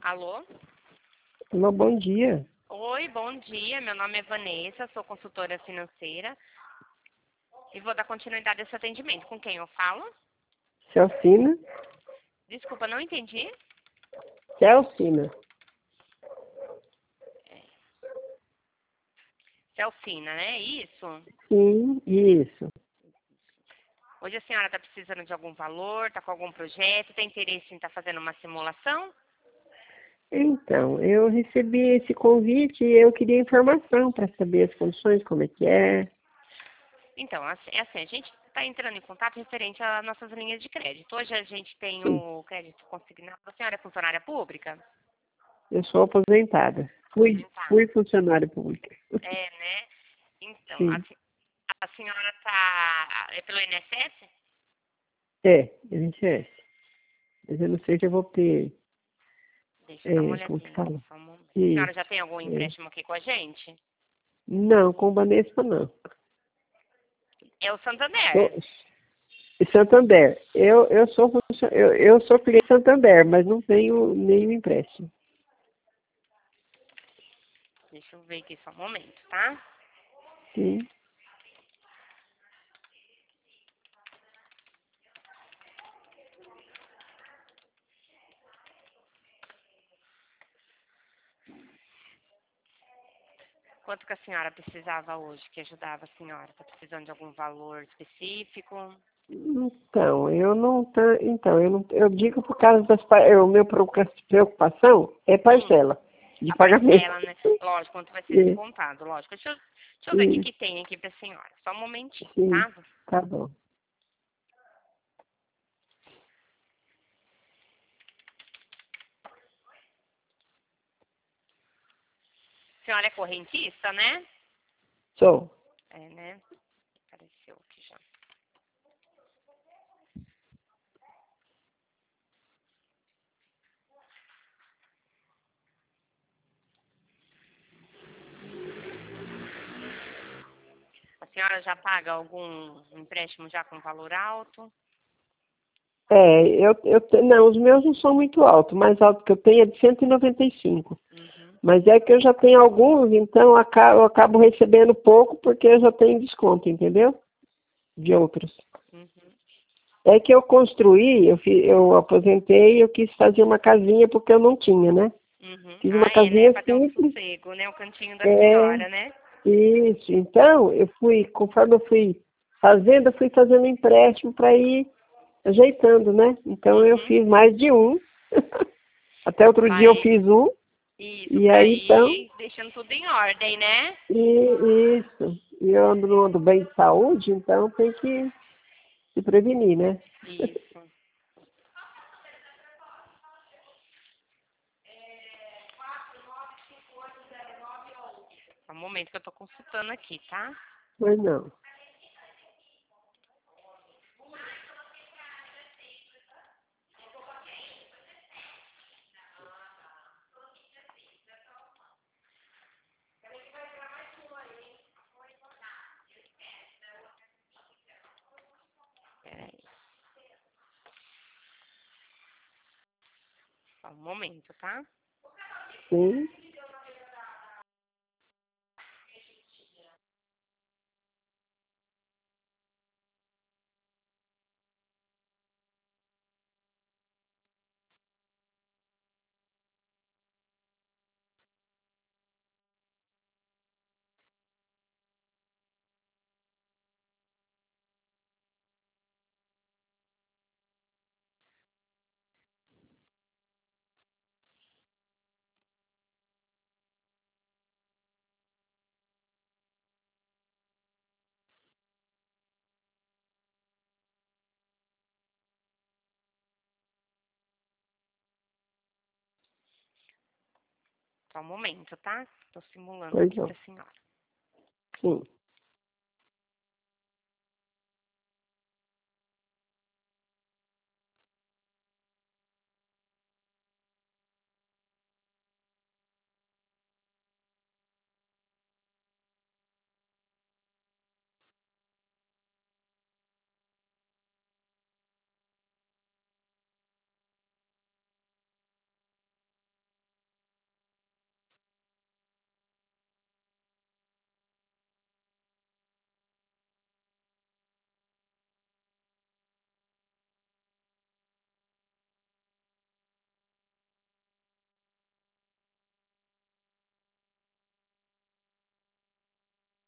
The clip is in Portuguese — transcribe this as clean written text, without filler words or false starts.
Alô? Alô, bom dia. Oi, bom dia. Meu nome é Vanessa, sou consultora financeira e vou dar continuidade a esse atendimento. Com quem eu falo? Celcina? Desculpa, não entendi. Celcina. Celcina, né? Isso? Sim, isso. Hoje a senhora está precisando de algum valor, está com algum projeto, tem interesse em estar fazendo uma simulação? Então, eu recebi esse convite e eu queria informação para saber as condições, como é que é. Então, assim, a gente está entrando em contato referente às nossas linhas de crédito. Hoje a gente tem Sim, o crédito consignado. A senhora é funcionária pública? eu sou aposentada. Fui Aposentada. funcionária pública. É, né? Então, Sim, a senhora está... É pelo INSS? NSS. Mas eu não sei se eu vou ter, Deixa eu dar uma como que olhadinha aqui, fala? só um momento. A senhora Isso. já tem algum É. empréstimo aqui com a gente? Não, com o Banespa não. É o Santander. Sou, Santander. Eu sou cliente Santander, mas não tenho nenhum empréstimo. Deixa eu ver aqui só um momento, tá? Sim. Quanto que a senhora precisava hoje, que ajudava a senhora? Está precisando de algum valor específico? Então, eu digo por causa o meu preocupação é parcela de A pagamento. parcela, né? Lógico, quanto vai ser É, descontado, lógico. Deixa eu ver o que sim, que tem aqui pra senhora. Só um momentinho, sim, tá? tá bom. A senhora é correntista, né? Sou. É, né? Apareceu aqui já. A senhora já paga algum empréstimo já com valor alto? Não, os meus não são muito altos, o mais alto que eu tenho é de 195. Uhum, Mas é que eu já tenho alguns, então eu acabo recebendo pouco porque eu já tenho desconto, entendeu? De outros. uhum. É que eu construí, eu aposentei e eu quis fazer uma casinha porque eu não tinha, né? Uhum. Fiz uma Ah, é, né? casinha Pra ter um simples. sossego, né? O cantinho da É, senhora, né? isso. Então, conforme eu fui fazendo, eu fui fazendo empréstimo para ir ajeitando, né? Então eu Uhum. fiz mais de um. Até outro dia eu Vai, fiz um. isso, E pra aí então, ir deixando tudo em ordem, né? isso. E eu não ando bem de saúde, então tem que se prevenir, né? Isso. Só um momento que eu tô consultando aqui, tá? Mas não. Peraí. Só um momento, tá? Sim. Só um momento, tá? Tô simulando Pois aqui não. pra senhora. Sim.